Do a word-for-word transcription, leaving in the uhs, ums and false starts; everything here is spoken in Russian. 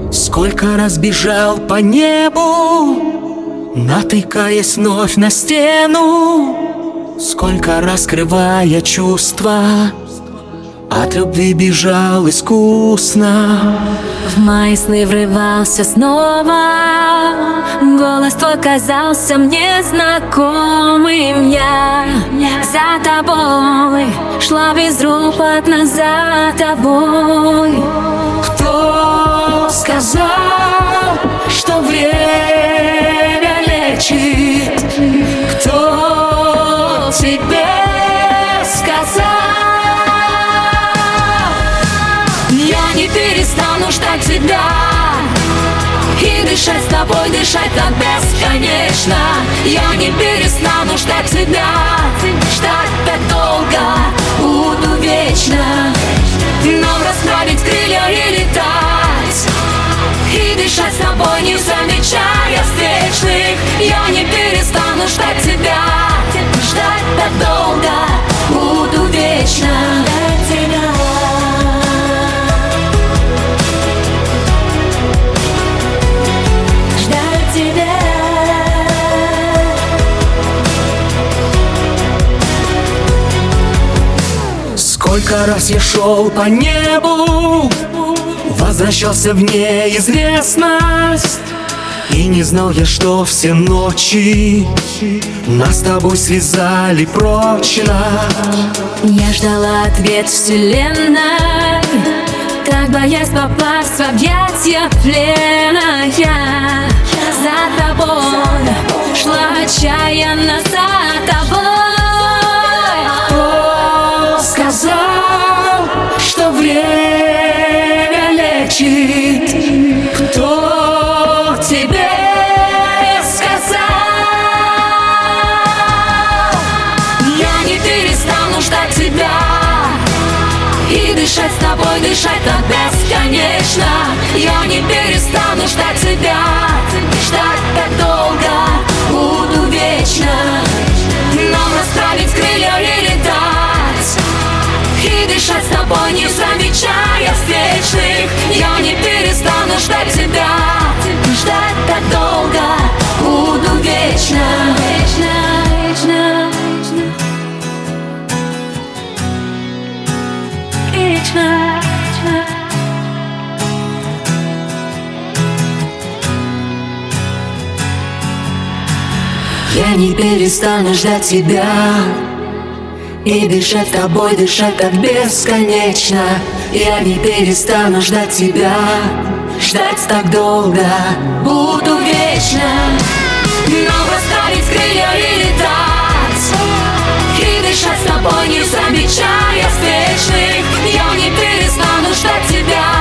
Сколько раз бежал по небу, натыкаясь вновь на стену. Сколько раз, скрывая чувства, от любви бежал искусно. В мои сны врывался снова, голос твой казался мне знакомым. Я за тобой шла безропотно за тобой. Кто сказал, что время лечит? Кто тебе сказал? Я не перестану ждать тебя и дышать с тобой, дышать так бесконечно. Я не перестану ждать тебя, ждать так долго, буду вечно. Нам расправить крылья и летать, и дышать с тобой, не замечая встречных. Я не перестану ждать тебя, ждать так долго, буду вечно. Ждать тебя. Сколько раз я шел по небу, возвращался в неизвестность, и не знал я, что все ночи нас с тобой связали прочно. Я ждала ответ вселенной, так боясь попасть в объятия плена. Я за тобой шла отчаянно за тобой. Сказал, что время лечит. Кто тебе сказал? Я не перестану ждать тебя и дышать с тобой, дышать так бесконечно. Я не перестану ждать тебя, ждать так долго, буду вечно. Нам расправить крылья и летать, и дышать с тобой, не замечая встречных. Я не перестану ждать тебя, ждать так долго, буду вечно. Вечно, вечно, вечно, вечно. Я не перестану ждать тебя и дышать с тобой, дышать так бесконечно. Я не перестану ждать тебя, ждать так долго, буду вечно. Нам расправить крылья и летать, и дышать с тобой, не замечая встречных. Я не перестану ждать тебя,